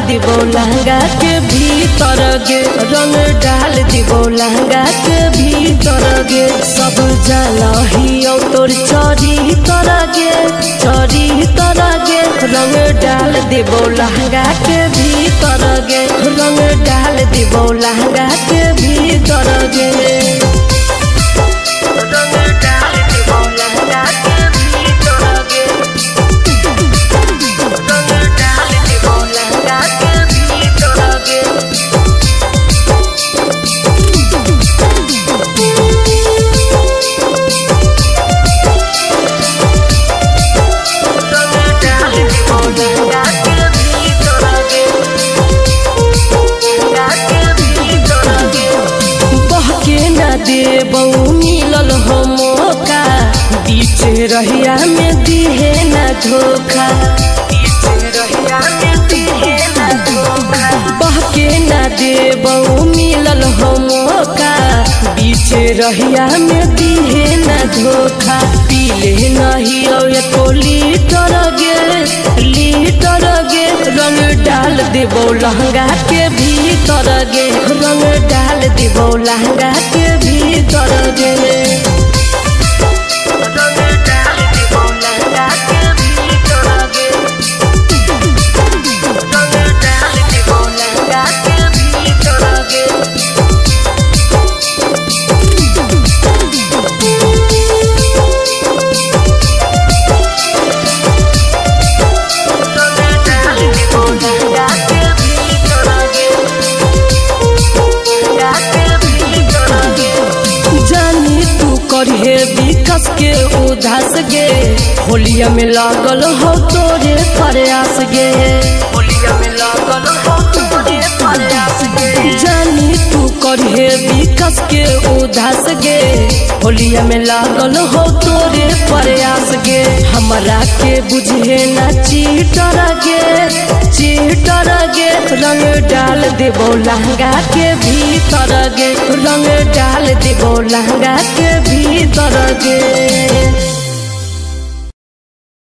दिबो लहंगा के भीतर गे, रंग डाल दिबो लहंगा के भीतर गे। सब जाला हियो तोर चोरी तर गे, चोरी तर गे। रंग डाल दिबो लहंगा के भीतर गे, रंग डाल दिबो लहंगा के भीतर गे। देबौ मिलल हो मौका, बीच रहिया में दिहे न धोखा, बीच रहिया में दिहे न धोखा। बहके न देबौ मिलल हो मौका, बीच रहिया में दिहे न धोखा। पीले नहीं एको लीटर गे, लीटर गे। रंग डाल देबो लहंगा के भीतर गे, रंग डाल देबो लहंगा के भीतर गे। रंग डाल देबो लहंगा के भीतर गे, रंग डाल देबो लहंगा के भीतर गे। करहे विकास के उदास गे, होलिया में लागल हो तोरे प्रयास गे, होलिया में लागल हो तोरे प्रयास गे। जानी तू करहे विकास के उदास गे, होलिया में लागल हो तोरे प्रयास गे। हमरा के बुझे ना चीटर गे, चीटर गे। रंग डाल देबो लहंगा के भीतर गे, रंग डाल देबो लहंगा के भीतर गे।